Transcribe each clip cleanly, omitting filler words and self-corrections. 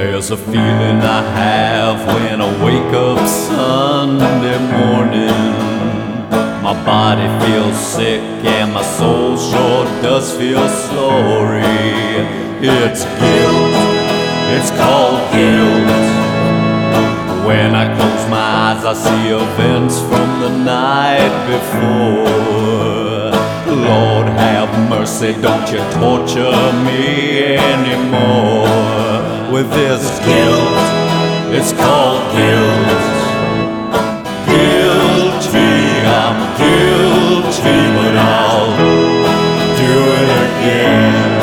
There's a feeling I have when I wake up Sunday morning. My body feels sick and my soul sure does feel sorry. It's guilt, it's called guilt. When I close my eyes I see events from the night before. Lord have mercy, don't you torture me anymore with this guilt. It's called guilt. Guilty, I'm guilty, but I'll do it again.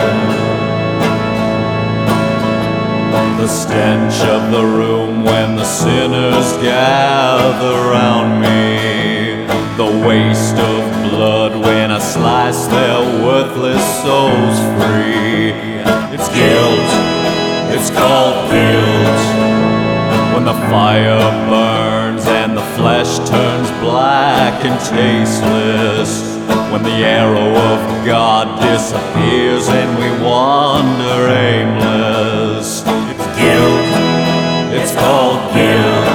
The stench of the room when the sinners gather round me, the waste of blood when I slice their worthless souls free. It's guilt, it's called guilt. When the fire burns and the flesh turns black and tasteless, when the arrow of God disappears and we wander aimless. It's guilt, it's called guilt.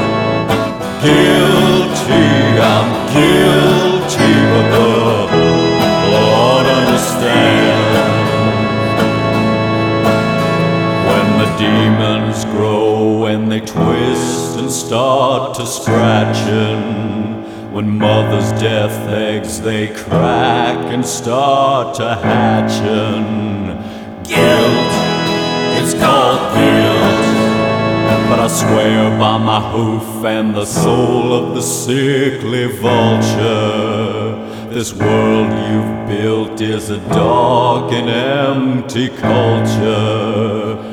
Guilty, I'm guilty, but the Lord understands. When the demons grow and they twist and start to scratching, when mother's death eggs they crack and start to hatching. Guilt, it's called guilt. But I swear by my hoof and the soul of the sickly vulture, this world you've built is a dark and empty culture.